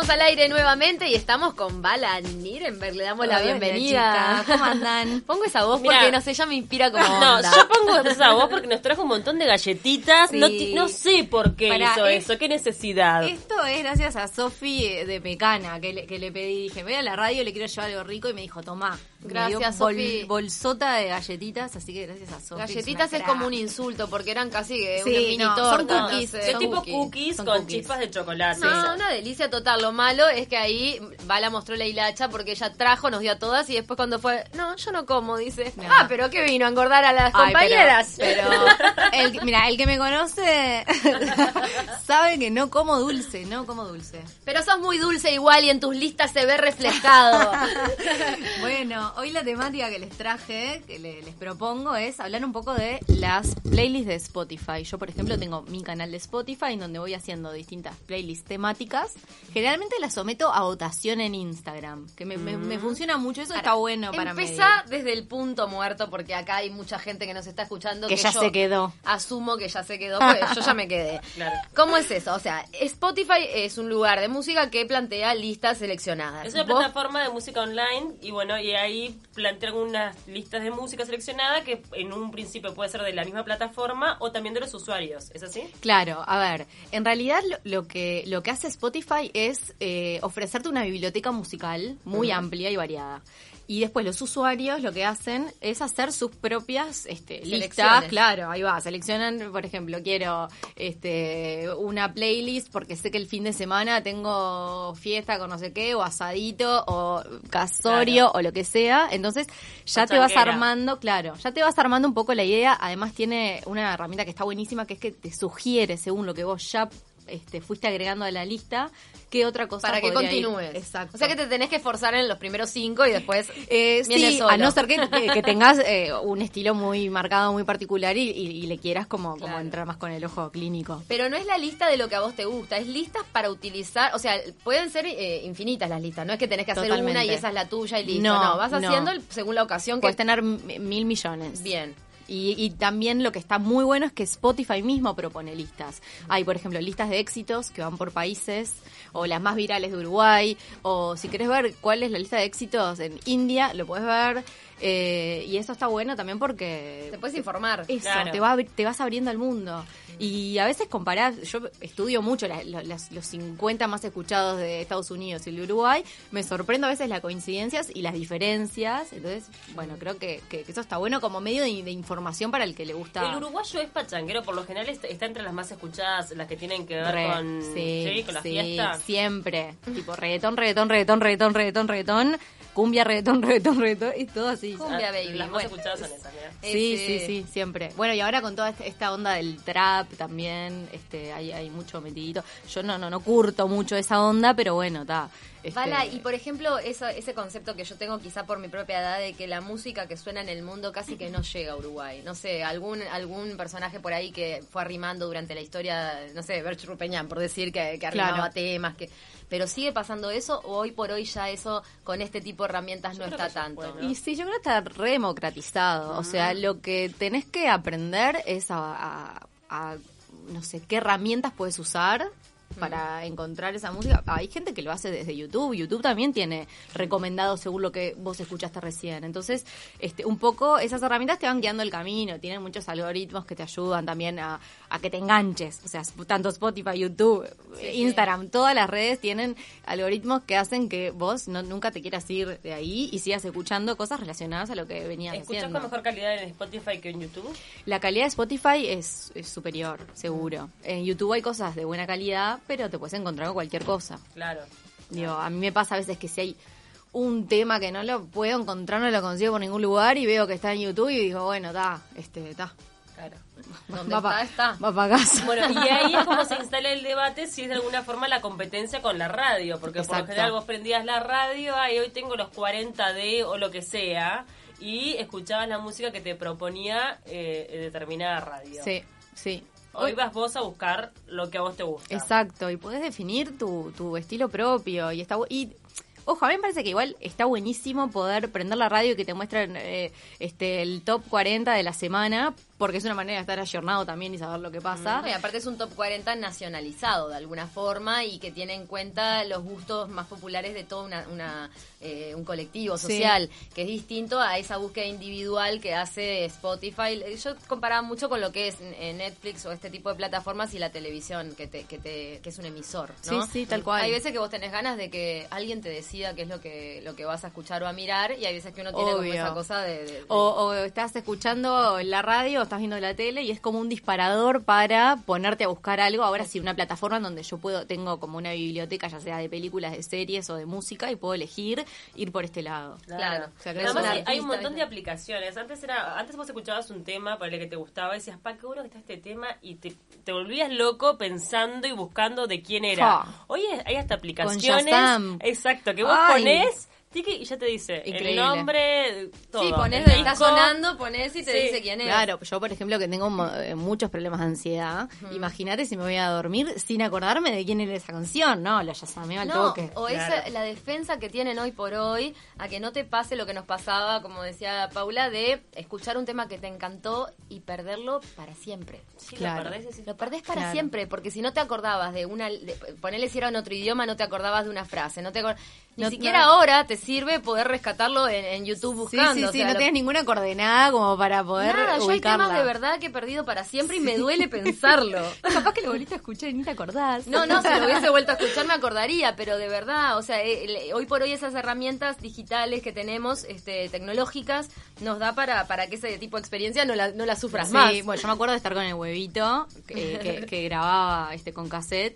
al aire nuevamente y estamos con Vala Nirenberg. Le damos la bienvenida. Chicas, ¿cómo andan? Pongo esa voz Mirá, porque, no sé, ella me inspira como No, onda. yo pongo esa voz porque nos trajo un montón de galletitas. Sí. No sé por qué hizo eso, qué necesidad. Esto es gracias a Sofi de Mecana, que le pedí, dije, voy a la radio, le quiero llevar algo rico, y me dijo, tomá. Gracias, Me dio Sofi. Bolsota de galletitas, así que gracias a Sofi. Galletitas es como un insulto porque eran casi Sí, una mini no, torta. son cookies, no sé. Son tipo cookies Son con cookies. chispas de chocolate. No, una delicia total. Lo malo es que ahí Vala mostró la hilacha porque ella trajo, nos dio a todas y después cuando fue, no, yo no como, dice. No. Ah, pero ¿qué vino? ¿A engordar a las Ay, compañeras? Pero el que me conoce sabe que no como dulce. Pero sos muy dulce igual y en tus listas se ve reflejado. Bueno, hoy la temática que les traje, que les propongo, es hablar un poco de las playlists de Spotify. Yo, por ejemplo, tengo mi canal de Spotify en donde voy haciendo distintas playlists temáticas. Generalmente las someto a votación en Instagram, que me funciona mucho. Eso está bueno para medir. Empezá desde el punto muerto porque acá hay mucha gente que nos está escuchando Que ya yo se quedó. Asumo que ya se quedó, pues yo ya me quedé. Claro. ¿Cómo es eso? O sea, Spotify es un lugar de música que plantea listas seleccionadas. Es una Vos- plataforma de música online y bueno, y ahí plantea algunas listas de música seleccionada que en un principio puede ser de la misma plataforma o también de los usuarios. ¿Es así? Claro, a ver, en realidad lo que hace Spotify es ofrecerte una biblioteca musical muy amplia y variada. Y después los usuarios lo que hacen es hacer sus propias listas. Claro, ahí va, seleccionan, por ejemplo, quiero una playlist porque sé que el fin de semana tengo fiesta con no sé qué, o asadito, o casorio, o lo que sea. Entonces ya te vas Pachanguera. armando, claro, ya te vas armando un poco la idea. Además tiene una herramienta que está buenísima, que es que te sugiere, según lo que vos ya fuiste agregando a la lista, qué otra cosa para que podría ir. continúes. Exacto. O sea que te tenés que esforzar en los primeros 5 y después viene Sí, solo. a no ser que tengas un estilo muy marcado, muy particular y le quieras como entrar más con el ojo clínico. Pero no es la lista de lo que a vos te gusta, es listas para utilizar, o sea, pueden ser infinitas las listas, no es que tenés que hacer Totalmente. una y esa es la tuya y listo, No, vas no. haciendo según la ocasión Puedes que... tener 1.000 millones. Bien. Y también lo que está muy bueno es que Spotify mismo propone listas. Hay, por ejemplo, listas de éxitos que van por países, o las más virales de Uruguay, o si querés ver cuál es la lista de éxitos en India, lo podés ver. Y eso está bueno también porque... Te puedes informar. Eso, Claro. te vas abriendo al mundo. Y a veces comparás, yo estudio mucho los 50 más escuchados de Estados Unidos y de Uruguay, me sorprendo a veces las coincidencias y las diferencias. Entonces, bueno, creo que eso está bueno como medio de información para el que le gusta. El uruguayo es pachanguero, por lo general está entre las más escuchadas, las que tienen que ver Re, con, con la fiesta. siempre. Tipo reggaetón, cumbia, reggaetón, y todo así. Cumbia, baby. Las más Bueno. escuchadas son esas, mira. Sí, siempre. Bueno, y ahora con toda esta onda del trap también, hay mucho metidito. Yo no curto mucho esa onda, pero bueno, está. Vala, y por ejemplo, ese concepto que yo tengo quizá por mi propia edad de que la música que suena en el mundo casi que no llega a Uruguay. No sé, algún personaje por ahí que fue arrimando durante la historia, no sé, Berch Rupeñán, por decir que arrimaba Claro. temas, pero sigue pasando eso o hoy por hoy ya eso con este tipo de herramientas no creo está que ya tanto. fue, ¿no? Y sí, yo creo que está re democratizado. O sea, lo que tenés que aprender es a no sé, qué herramientas puedes usar para encontrar esa música. Hay gente que lo hace desde YouTube. YouTube también tiene recomendado según lo que vos escuchaste recién. Entonces, un poco esas herramientas te van guiando el camino. Tienen muchos algoritmos que te ayudan también a que te enganches. O sea, tanto Spotify, YouTube, Instagram, todas las redes tienen algoritmos que hacen que vos nunca te quieras ir de ahí y sigas escuchando cosas relacionadas a lo que venías ¿Escuchás haciendo. con mejor calidad en Spotify que en YouTube? La calidad de Spotify es superior, seguro. En YouTube hay cosas de buena calidad, pero te puedes encontrar con cualquier cosa. Claro. Digo, a mí me pasa a veces que si hay un tema que no lo puedo encontrar, no lo consigo por ningún lugar y veo que está en YouTube y digo, bueno, está. Claro. Donde Va está. para casa. Bueno, y ahí es como se instala el debate si es de alguna forma la competencia con la radio, porque por Exacto. lo general vos prendías la radio, hoy tengo los 40D o lo que sea, y escuchabas la música que te proponía determinada radio. Sí. Hoy vas vos a buscar lo que a vos te gusta. Exacto, y podés definir tu estilo propio y ojo, a mí me parece que igual está buenísimo poder prender la radio y que te muestren el top 40 de la semana, porque es una manera de estar ayornado también y saber lo que pasa. Y aparte es un top 40 nacionalizado de alguna forma y que tiene en cuenta los gustos más populares de todo un colectivo social, que es distinto a esa búsqueda individual que hace Spotify. Yo comparaba mucho con lo que es Netflix o este tipo de plataformas y la televisión, que es un emisor, ¿no? Sí, tal cual. Hay veces que vos tenés ganas de que alguien te decida qué es lo que vas a escuchar o a mirar, y hay veces que uno tiene como esa cosa de... O estás escuchando la radio, o estás viendo la tele y es como un disparador para ponerte a buscar algo. Ahora sí, una plataforma en donde yo tengo como una biblioteca, ya sea de películas, de series o de música, y puedo elegir ir por este lado. Claro. O sea, que Además, es hay un montón de aplicaciones. Antes vos escuchabas un tema para el que te gustaba y decías, qué bueno que está este tema, y te volvías loco pensando y buscando de quién era. Hoy hay hasta aplicaciones. Exacto, que vos ponés tiki y ya te dice increíble. El nombre, todo. Sí, ponés donde está sonando, ponés y te dice quién es. Claro, yo por ejemplo que tengo muchos problemas de ansiedad, imagínate si me voy a dormir sin acordarme de quién era esa canción, ¿no? La yasameo al toque. O claro. es la defensa que tienen hoy por hoy a que no te pase lo que nos pasaba, como decía Paula, de escuchar un tema que te encantó y perderlo para siempre. Sí, claro. Lo perdés para siempre, porque si no te acordabas ponele si era en otro idioma, no te acordabas de una frase, ni siquiera ahora te sirve poder rescatarlo en YouTube buscando. Sí, no tienes ninguna coordenada como para poder yo hay ubicarla. temas de verdad que he perdido para siempre y me duele pensarlo. Capaz que lo volviste a escuchar y ni te acordás. No, si lo hubiese vuelto a escuchar me acordaría, pero de verdad, o sea, hoy por hoy esas herramientas digitales que tenemos, tecnológicas, nos da para que ese tipo de experiencia no la sufras más. Sí, bueno, yo me acuerdo de estar con el huevito que grababa con cassette.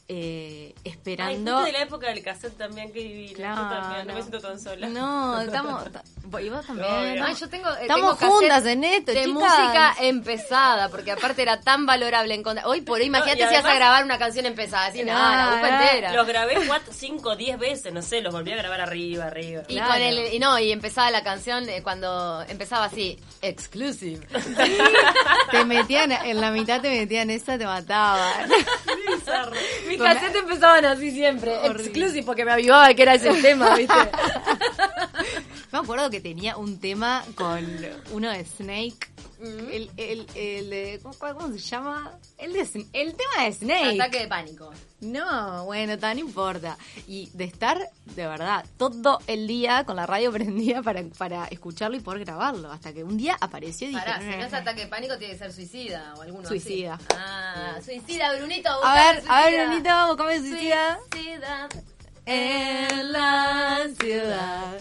Esperando. Ay, de la época del cassette también, que divino. Claro. Yo también, no me siento tan sola. No, y vos también. Obvio. Yo tengo estamos cassette juntas en esto, de chicas. música empezada, porque aparte era tan valorable encontrar. Hoy por hoy, imagínate y si vas a además- grabar una canción empezada, así la busco entera. Los grabé 4, 5, 10 veces, no sé, los volví a grabar arriba. Y Claro. y empezaba la canción cuando empezaba así, exclusive. Te metían, en la mitad te metían esa, te mataban. Mis cassettes empezaban así siempre, exclusive, porque me avivaba que era ese el tema, ¿viste? Me acuerdo que tenía un tema con uno de Snake. El de, ¿cómo se llama? El tema de Snake. Ataque de pánico. No, bueno, no importa. Y de estar, de verdad, todo el día con la radio prendida para escucharlo y poder grabarlo. Hasta que un día apareció y dije... Pará, si no es ataque de pánico, tiene que ser suicida o alguno Suicida. así. Suicida, Brunito. A ver, Brunito, Brunito, buscame suicida. Suicida. En la ciudad.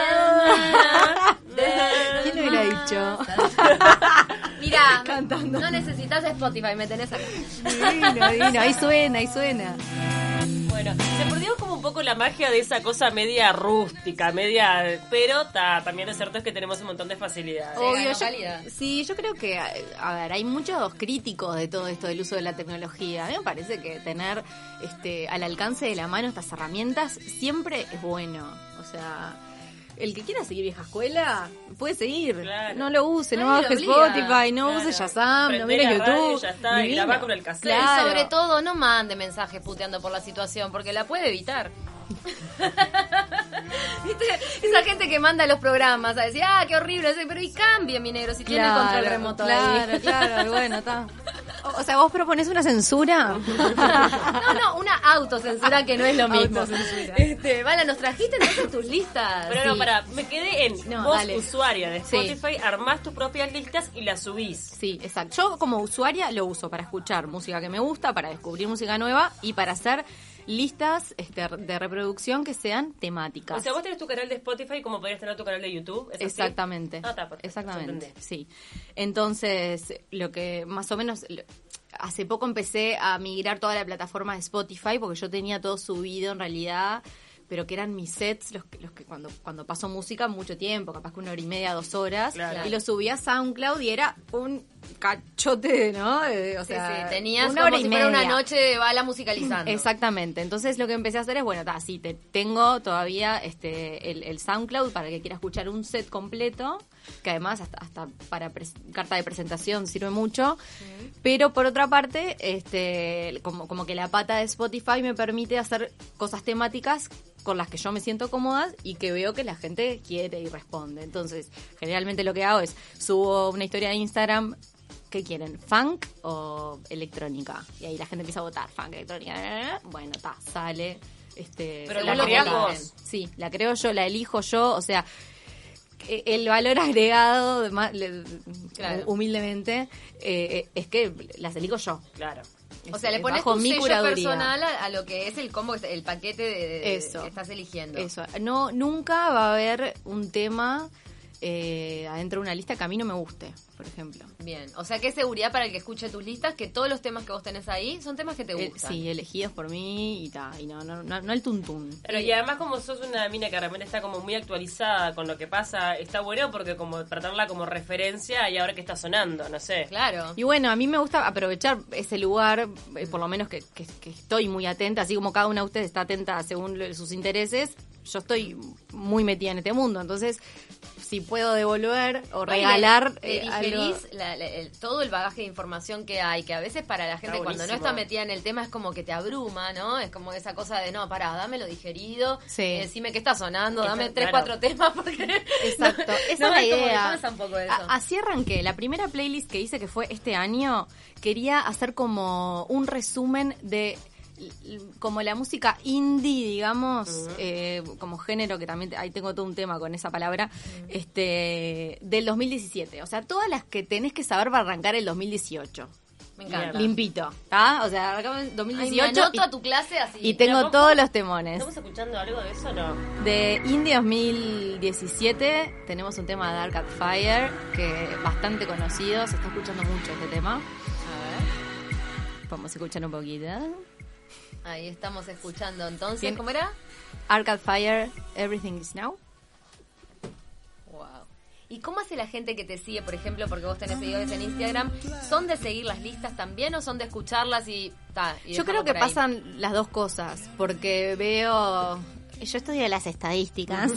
¿Quién lo hubiera dicho? Mirá, Cantando. no necesitas Spotify, me tenés acá. Divino, ahí suena. Bueno, se perdió como un poco la magia de esa cosa media rústica, pero también lo cierto es que tenemos un montón de facilidades. Obvio, calidad. yo creo que, a ver, hay muchos críticos de todo esto del uso de la tecnología. A mí me parece que tener al alcance de la mano estas herramientas siempre es bueno. O sea, el que quiera seguir vieja escuela puede seguir. Claro. No lo use, no Nadie baje lo obliga. Spotify, no Claro. use Shazam, no Prendé mire la radio YouTube. y ya está, y Divino. grabá con el cassette. Claro. Y sobre todo, no mande mensajes puteando por la situación, porque la puede evitar. ¿Viste? Esa gente que manda los programas a decir, qué horrible, pero y cambie, mi negro, si tiene el control remoto ahí. Claro, bueno, está. O sea, vos proponés una censura. No, una autocensura que no es lo mismo. Autocensura. Vale, nos trajiste entonces tus listas. Pero no, me quedé en No, vos, dale. usuaria de Sí. Spotify, armás tus propias listas y las subís. Sí, exacto. Yo como usuaria lo uso para escuchar música que me gusta, para descubrir música nueva y para hacer listas de reproducción que sean temáticas. O sea, vos tenés tu canal de Spotify como podrías tener tu canal de YouTube. ¿Es así? Exactamente. Está perfecto. Exactamente, Entendí. sí. Entonces, lo que más o menos... Hace poco empecé a migrar toda la plataforma de Spotify porque yo tenía todo subido en realidad, pero que eran mis sets, los que cuando paso música mucho tiempo, capaz que 1 hora y media, 2 horas, Claro. y lo subía a SoundCloud y era un cachote, ¿no? O sea, tenías una como hora y si fuera una media. noche de bala musicalizando. Exactamente. Entonces lo que empecé a hacer es, sí, tengo todavía el SoundCloud para el que quiera escuchar un set completo, que además hasta para carta de presentación sirve mucho. Pero por otra parte, como que la pata de Spotify me permite hacer cosas temáticas con las que yo me siento cómoda y que veo que la gente quiere y responde. Entonces, generalmente lo que hago es subo una historia de Instagram ¿qué quieren? ¿Funk o electrónica? Y ahí la gente empieza a votar, funk, electrónica. Bueno, sale. Pero la creás vos. Sí, la creo yo, la elijo yo, o sea, el valor agregado, claro, humildemente, es que las elijo yo. Claro. O sea, le pones tu sello personal a lo que es el combo, el paquete que estás eligiendo. Eso. No, nunca va a haber un tema adentro de una lista que a mí no me guste, por ejemplo. Bien, o sea, qué seguridad para el que escuche tus listas, que todos los temas que vos tenés ahí son temas que te gustan. Sí, elegidos por mí y no el tuntún. Pero y además como sos una mina que realmente está como muy actualizada con lo que pasa, está bueno porque como tratarla como referencia y ahora que está sonando, no sé. Claro. Y bueno, a mí me gusta aprovechar ese lugar, por lo menos que estoy muy atenta, así como cada una de ustedes está atenta según sus intereses, yo estoy muy metida en este mundo, entonces si puedo devolver o regalar algo. Todo el bagaje de información que hay, que a veces para la gente cuando no está metida en el tema es como que te abruma, ¿no? Es como esa cosa de, no, pará, dámelo digerido, decime qué está sonando, dame 3-4 temas porque... Exacto, esa es la idea. Un poco de eso. Así arranqué. La primera playlist que hice, que fue este año, quería hacer como un resumen de como la música indie, digamos, como género, que también ahí tengo todo un tema con esa palabra, del 2017. O sea, todas las que tenés que saber para arrancar el 2018. Me encanta. Limpito, ¿está? O sea, arrancamos en 2018. Ay, me anoto a tu clase así. Y tengo todos los temones. ¿Estamos escuchando algo de eso o no? De Indie 2017 tenemos un tema de Dark at Fire, que es bastante conocido, se está escuchando mucho este tema. A ver. Vamos a escuchar un poquito. Ahí estamos escuchando entonces. Bien. ¿Cómo era? Arcade Fire, Everything is Now. Wow. ¿Y cómo hace la gente que te sigue, por ejemplo, porque vos tenés seguidores en Instagram? ¿Son de seguir las listas también o son de escucharlas y Yo creo que pasan las dos cosas, porque veo... Yo estudio las estadísticas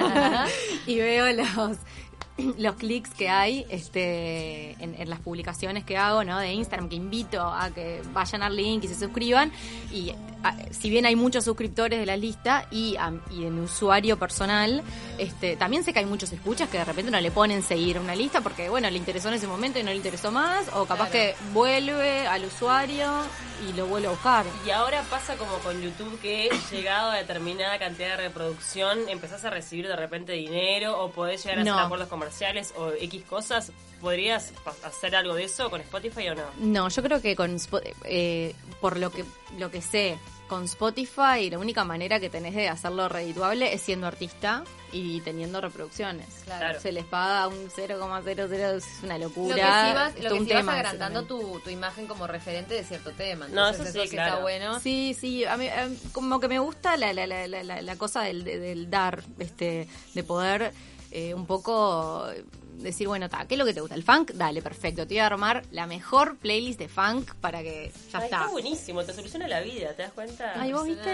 y veo los clics que hay en las publicaciones que hago, ¿no? De Instagram, que invito a que vayan al link y se suscriban. Y si bien hay muchos suscriptores de la lista y de mi usuario personal, también sé que hay muchos escuchas que de repente no le ponen seguir una lista porque, bueno, le interesó en ese momento y no le interesó más, o capaz que vuelve al usuario y lo vuelve a buscar. Y ahora pasa como con YouTube, que llegado a determinada cantidad de reproducción empezás a recibir de repente dinero o podés llegar a hacer acuerdos comerciales o X cosas. ¿Podrías hacer algo de eso con Spotify o no? No, yo creo que por lo que sé, con Spotify la única manera que tenés de hacerlo redituable es siendo artista y teniendo reproducciones. Claro. Se les paga un 0,00, es una locura. Lo que sí vas agrandando tu imagen como referente de cierto tema. Entonces, eso sí, claro. Está bueno. Sí, a mí como que me gusta la cosa del dar, de poder un poco decir, bueno, ¿qué es lo que te gusta? ¿El funk? Dale, perfecto. Te voy a armar la mejor playlist de funk para que ya está. Está buenísimo, te soluciona la vida, ¿te das cuenta? Ay, vos viste.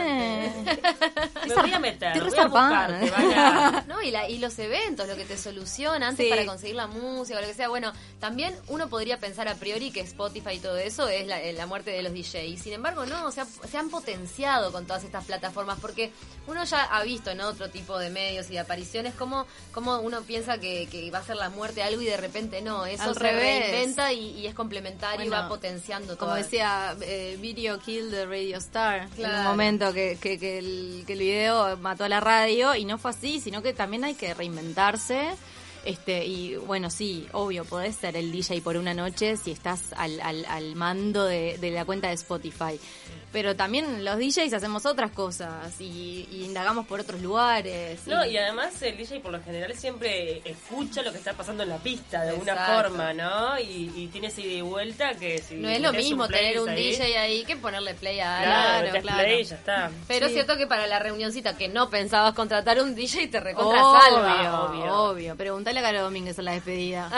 Me voy a meter, voy a buscarte, vaya. No, y los eventos, lo que te soluciona antes para conseguir la música o lo que sea. Bueno, también uno podría pensar a priori que Spotify y todo eso es la muerte de los DJs. Sin embargo, no, o sea, se han potenciado con todas estas plataformas porque uno ya ha visto en otro tipo de medios y de apariciones cómo uno piensa que va a ser la muerte de algo y de repente no, eso se reinventa y es complementario y va potenciando todo. Como decía, Video Kill the Radio Star, en un momento que el video mató a la radio, y no fue así, sino que también hay que reinventarse. Y bueno, sí, obvio, podés ser el DJ por una noche si estás al mando de la cuenta de Spotify. Pero también los DJs hacemos otras cosas y indagamos por otros lugares. No, y además el DJ por lo general siempre escucha lo que está pasando en la pista de alguna forma, ¿no? Y tiene esa ida y vuelta que si no es lo mismo tener un DJ ahí que ponerle play a algo. Claro, play, ya está. Pero es cierto que para la reunioncita que no pensabas contratar un DJ te recontra salva. Obvio. Preguntale a Caro Domínguez en la despedida.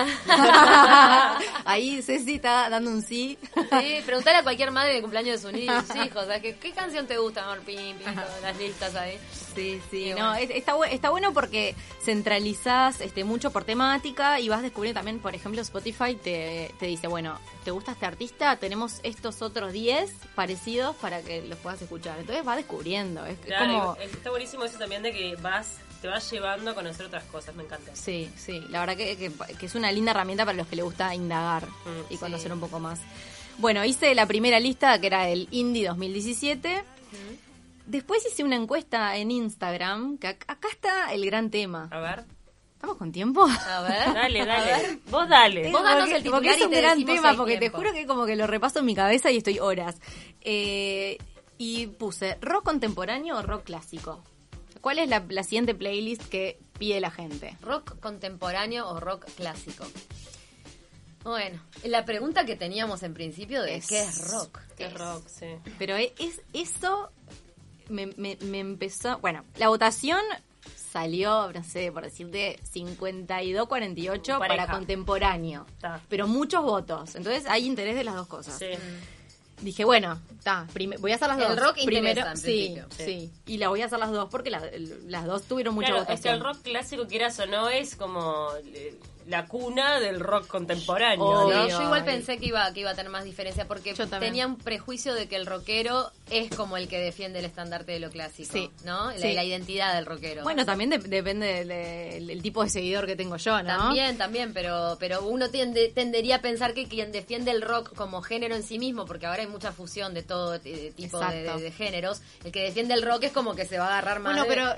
Ahí Ceci está dando un sí. Sí, preguntale a cualquier madre de cumpleaños de sus hijos, ¿sabes? ¿Qué canción te gusta, amor? Pim, todas las listas ahí. Sí, no, está bueno porque centralizás mucho por temática y vas descubriendo también, por ejemplo, Spotify te dice, bueno, ¿te gusta este artista? Tenemos estos otros 10 parecidos para que los puedas escuchar. Entonces vas descubriendo. Claro, está buenísimo eso también de que te vas llevando a conocer otras cosas, me encanta. Sí, la verdad que es una linda herramienta para los que les gusta indagar y conocer un poco más. Bueno, hice la primera lista que era el Indie 2017. Después hice una encuesta en Instagram, que acá está el gran tema. A ver. ¿Estamos con tiempo? A ver. Dale. Vos dale. Vos danos el titular porque es un y te gran decimos tema, si porque hay te tiempo. juro que como que lo repaso en mi cabeza y estoy horas. Y puse rock contemporáneo o rock clásico. ¿Cuál es la siguiente playlist que pide la gente? ¿Rock contemporáneo o rock clásico? Bueno, la pregunta que teníamos en principio de ¿qué es rock? ¿Qué es rock? Sí. Pero eso me empezó... Bueno, la votación salió, no sé, por decirte, 52-48 para contemporáneo. Pero muchos votos. Entonces hay interés de las dos cosas. Sí. Dije, bueno, voy a hacer las dos. El rock primero, interesa, en principio. sí. Y la voy a hacer las dos porque las dos tuvieron mucha Claro, votación. es que el rock clásico, quieras o no, es como la cuna del rock contemporáneo. Obvio. ¿no? Yo igual pensé que iba a tener más diferencia porque Yo también. tenía un prejuicio de que el rockero es como el que defiende el estandarte de lo clásico, Sí. ¿no? Sí. La identidad del rockero. Bueno, también depende del tipo de seguidor que tengo yo, ¿no? También, pero uno tendería a pensar que quien defiende el rock como género en sí mismo, porque ahora hay mucha fusión de todo tipo de géneros, el que defiende el rock es como que se va a agarrar más. Bueno, pero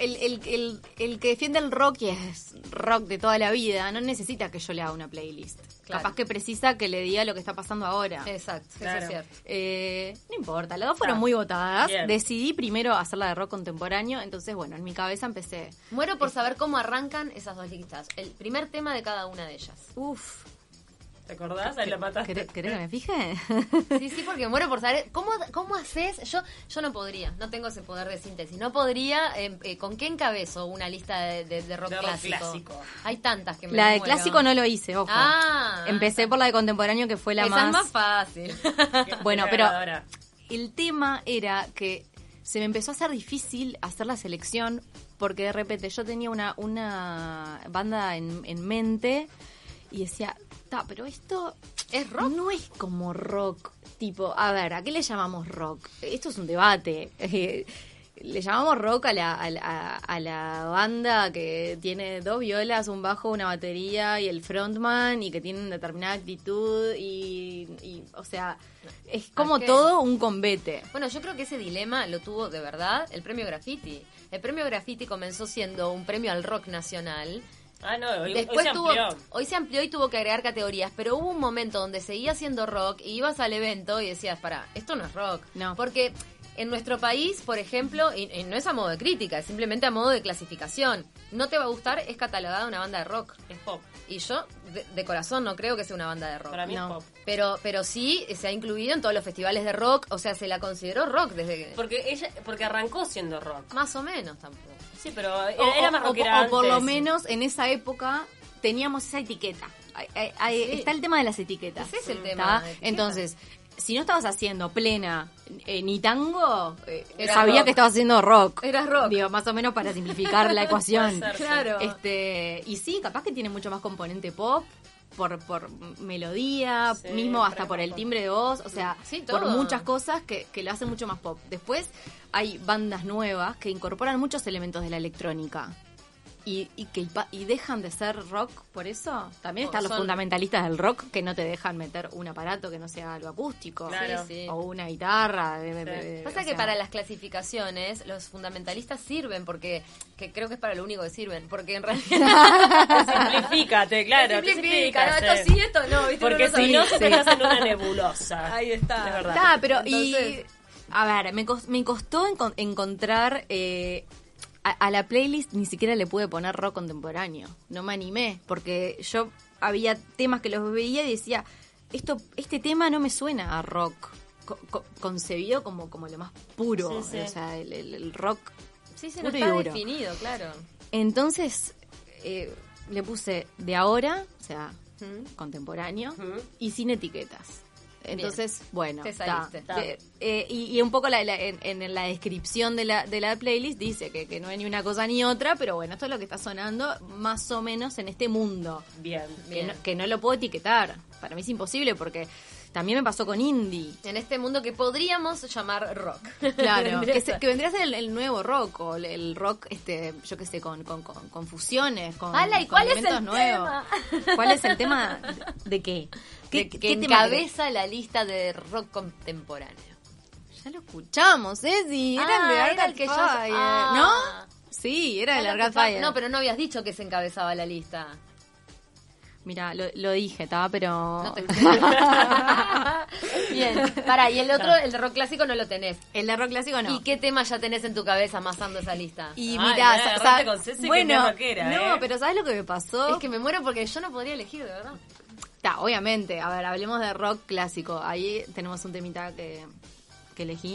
el que defiende el rock y es rock de toda la vida, no necesita que yo le haga una playlist. Claro. Capaz que precisa que le diga lo que está pasando ahora. Exacto, Claro. eso es cierto. No importa, las dos fueron muy votadas. Bien. Decidí primero hacerla de rock contemporáneo, entonces bueno, en mi cabeza empecé. Muero por saber cómo arrancan esas dos listas. El primer tema de cada una de ellas. Uf, ¿Te acordás? Ahí la mataste. ¿querés que me fije? Sí, porque muero por saber cómo haces. Yo no podría, no tengo ese poder de síntesis. No podría, ¿con qué encabezo una lista de rock clásico? Hay tantas que me La de muero. clásico no lo hice, ojo. Ah, Empecé por la de contemporáneo, que fue la esa es más fácil. Bueno, pero Ahora. el tema era que se me empezó a hacer difícil hacer la selección porque de repente yo tenía una banda en mente y decía, pero esto ¿Es rock? no es como rock, tipo, a ver, ¿a qué le llamamos rock? Esto es un debate. Le llamamos rock a la banda que tiene 2 violas, un bajo, una batería y el frontman y que tienen determinada actitud y o sea, es como todo un convete. Bueno, yo creo que ese dilema lo tuvo de verdad el premio Graffiti. El premio Graffiti comenzó siendo un premio al rock nacional. Ah, no, hoy Después se amplió. hoy se amplió y tuvo que agregar categorías, pero hubo un momento donde seguía siendo rock y ibas al evento y decías, pará, esto no es rock. No. Porque en nuestro país, por ejemplo, y no es a modo de crítica, es simplemente a modo de clasificación. No te va a gustar, es catalogada una banda de rock. Es pop. Y yo, de corazón, no creo que sea una banda de rock. Para mí No. es pop. Pero sí se ha incluido en todos los festivales de rock, o sea, se la consideró rock desde que... Porque arrancó siendo rock. Más o menos tampoco. Sí, pero era más rockera o por lo antes. menos en esa época teníamos esa etiqueta. Sí. Está el tema de las etiquetas. Ese es el ¿está? tema, de etiquetas. Entonces, si no estabas haciendo plena ni tango, Era sabía rock. que estabas haciendo rock. Eras rock. Digo, más o menos para simplificar la ecuación. Puede ser, Claro. Y sí, capaz que tiene mucho más componente pop. Por melodía, Sí, mismo hasta re por el pop. timbre de voz, o sea, Sí, por todo. muchas cosas que lo hacen mucho más pop. Después hay bandas nuevas que incorporan muchos elementos de la electrónica y dejan de ser rock por eso. También están los son- fundamentalistas del rock que no te dejan meter un aparato que no sea algo acústico. Claro. Sí, sí. O una guitarra. Pasa o que sea, para las clasificaciones los fundamentalistas sirven porque creo que es para lo único que sirven, porque en realidad Simplifícate, claro. te simplifica, ¿no? simplificas, Esto sí, esto no, ¿viste? Porque Uno si no, sabe. te estás en una nebulosa. Ahí está. Es verdad. Está, pero Entonces- a ver, me costó encontrar a la playlist, ni siquiera le pude poner rock contemporáneo. No me animé, porque yo había temas que los veía y decía, este tema no me suena a rock concebido como lo más puro, Sí, sí. o sea, el rock. Sí, se no puro y está duro. definido, claro. Entonces le puse de ahora, o sea, contemporáneo, Ujú. y sin etiquetas. Entonces, bueno, te saliste. Y un poco en la descripción de la playlist dice que no hay ni una cosa ni otra, pero bueno, esto es lo que está sonando más o menos en este mundo. Bien. Que no lo puedo etiquetar. Para mí es imposible porque también me pasó con indie. En este mundo que podríamos llamar rock. Claro, que vendría a ser el nuevo rock, o el rock, yo qué sé, con fusiones, con ¿Y cuál es el nuevos. tema? ¿Cuál es el tema de qué? Que tema encabeza la lista de rock contemporáneo. Ya lo escuchamos, sí, era el de era el que yo... Fire, ¿no? Sí, era el Arcade Fire. No, pero no habías dicho que se encabezaba la lista. Mira, lo dije, pero... No te Bien, y el otro, el de rock clásico no lo tenés. El de rock clásico no. ¿Y qué tema ya tenés en tu cabeza amasando esa lista? Y mira, bueno, rockera, no, pero ¿sabes lo que me pasó? Es que me muero porque yo no podría elegir, de verdad. Obviamente, a ver, hablemos de rock clásico. Ahí tenemos un temita que elegí.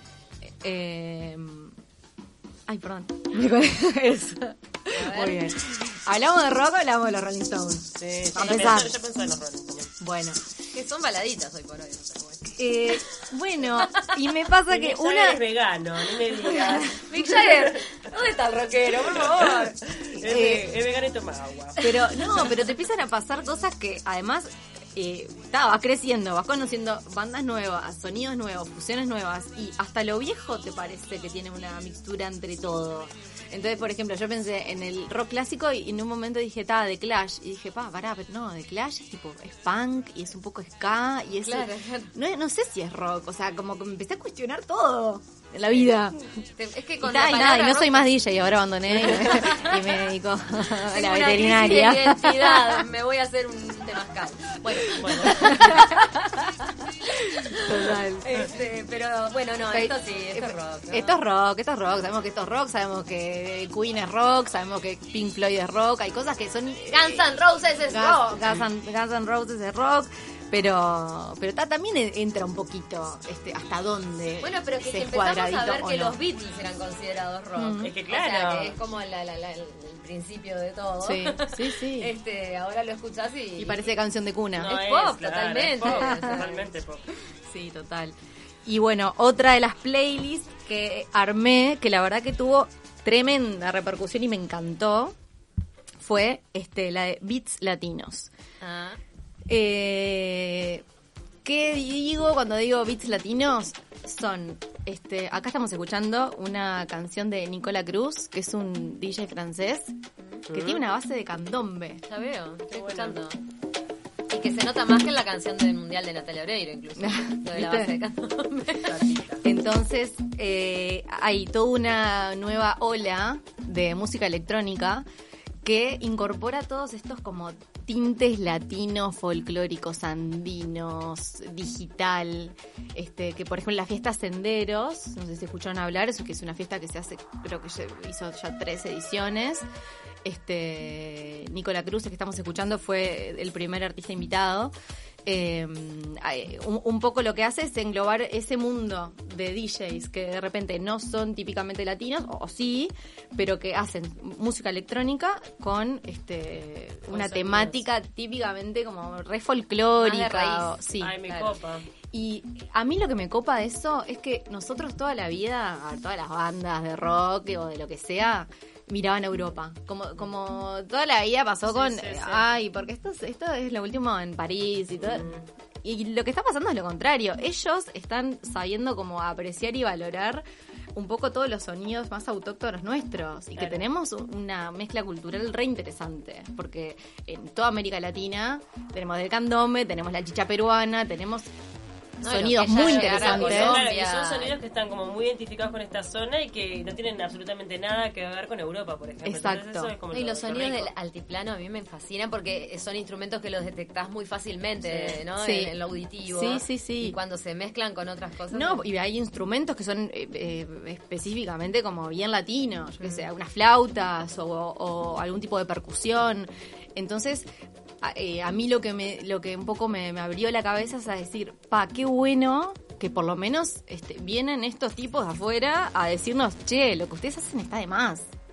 Ay, perdón. Eso. Muy bien. ¿Hablamos de rock o hablamos de los Rolling Stones? Sí, a empezar. Yo pensaba en los Rolling Stones. Bueno. Que son baladitas hoy por hoy, pero bueno. Bueno, y me pasa que una es vegano, no me digas. Mick Jagger, ¿dónde está el rockero? Por favor. Es vegano y toma agua. Pero te empiezan a pasar cosas que además vas creciendo, vas conociendo bandas nuevas, sonidos nuevos, fusiones nuevas, y hasta lo viejo te parece que tiene una mixtura entre todo. Entonces, por ejemplo, yo pensé en el rock clásico y en un momento dije, The Clash. Y dije, pará, pero no, The Clash es tipo, es punk y es un poco ska y es... Claro. No sé si es rock, o sea, como que me empecé a cuestionar todo en la vida. Es que con y no soy más DJ, ahora abandoné y me dedico a la veterinaria. Crisis de identidad, me voy a hacer un temazcal. Bueno. Total. Pero bueno, no, esto sí, esto es rock, ¿no? Esto es rock, sabemos que esto es rock, sabemos que Queen es rock, sabemos que Pink Floyd es rock, hay cosas que son... Guns N' Roses es rock. Guns N' Roses es rock. Pero también entra un poquito hasta dónde. Bueno, pero que empezamos a ver que los Beatles eran considerados rock. Es que claro. O sea, que es como el principio de todo. Sí. Ahora lo escuchás y parece canción de cuna. No, es pop, totalmente. Es pop, totalmente pop. Sí, total. Y bueno, otra de las playlists que armé, que la verdad que tuvo tremenda repercusión y me encantó, fue la de Beats Latinos. ¿Qué digo cuando digo beats latinos? Son, acá estamos escuchando una canción de Nicola Cruz, que es un DJ francés, que tiene una base de candombe. Ya veo, estoy escuchando. Y que se nota más que en la canción del Mundial de Natalia Oreiro, incluso. Lo de la base de candombe. Entonces, hay toda una nueva ola de música electrónica que incorpora todos estos como tintes latinos, folclóricos, andinos, digital, que por ejemplo la fiesta Senderos, no sé si escucharon hablar, eso que es una fiesta que se hace, creo que hizo ya 3 ediciones. Nicola Cruz, el que estamos escuchando, fue el primer artista invitado. Un poco lo que hace es englobar ese mundo de DJs que de repente no son típicamente latinos, o sí, pero que hacen música electrónica con una temática típicamente como re folclórica. Sí, ay, me copa. Y a mí lo que me copa de eso es que nosotros toda la vida, todas las bandas de rock o de lo que sea, miraban a Europa. Como toda la vida pasó con... Ay, porque esto es lo último en París y todo. Y lo que está pasando es lo contrario. Ellos están sabiendo como apreciar y valorar un poco todos los sonidos más autóctonos nuestros. Y que tenemos una mezcla cultural re interesante. Porque en toda América Latina tenemos el candombe, tenemos la chicha peruana, tenemos... sonidos muy interesantes. Claro, y son sonidos que están como muy identificados con esta zona y que no tienen absolutamente nada que ver con Europa, por ejemplo. Exacto. Entonces, eso es como y los sonidos del altiplano a mí me fascinan porque son instrumentos que los detectás muy fácilmente, ¿no? Sí. En lo auditivo. Sí. Y cuando se mezclan con otras cosas. No, y hay instrumentos que son específicamente como bien latinos, yo que sé, unas flautas o algún tipo de percusión. Entonces, a mí lo que un poco me abrió la cabeza es a decir, qué bueno que por lo menos vienen estos tipos de afuera a decirnos, che, lo que ustedes hacen está de más.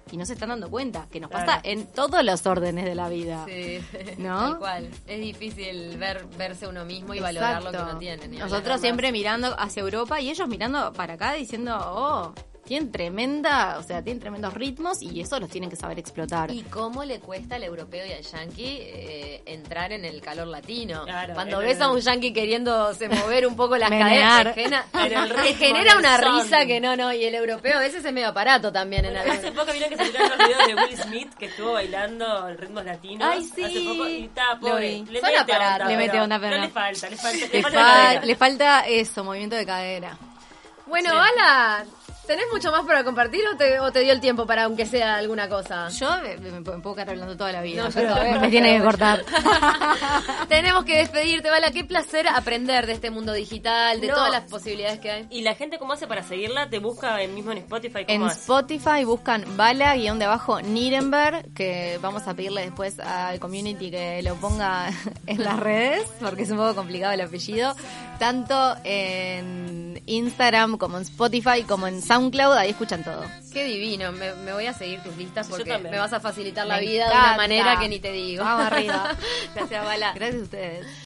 y no se están dando cuenta, que nos pasa en todos los órdenes de la vida. Sí, ¿no? Tal cual. Es difícil verse uno mismo y valorar lo que uno tiene. Nosotros siempre mirando hacia Europa y ellos mirando para acá diciendo, tienen tremendos ritmos y eso los tienen que saber explotar. ¿Y cómo le cuesta al europeo y al yankee entrar en el calor latino? Claro, cuando ves a un yankee queriéndose mover un poco las Menear. caderas, te genera una risa que no, y el europeo a veces es medio aparato también. Hace poco vieron que salieron los videos de Will Smith que estuvo bailando ritmos latinos. Ay, sí. Hace poco y estaba pobre. Le mete onda, pero no no. Le falta eso, movimiento de cadera. Bueno, Ala, ¿tenés mucho más para compartir o te dio el tiempo para aunque sea alguna cosa? Yo me puedo quedar hablando toda la vida. No, pero me tiene que cortar. Tenemos que despedirte, Bala. Qué placer aprender de este mundo digital, de todas las posibilidades que hay. ¿Y la gente cómo hace para seguirla? ¿Te busca mismo en Spotify? En Spotify buscan Bala_Nirenberg, que vamos a pedirle después al community que lo ponga en las redes, porque es un poco complicado el apellido. Tanto en Instagram como en Spotify como en SoundCloud, ahí escuchan todo. Qué divino, me voy a seguir tus listas porque me vas a facilitar la Me vida encanta. de una manera que ni te digo. Vamos arriba. Gracias, Bala. Gracias a ustedes.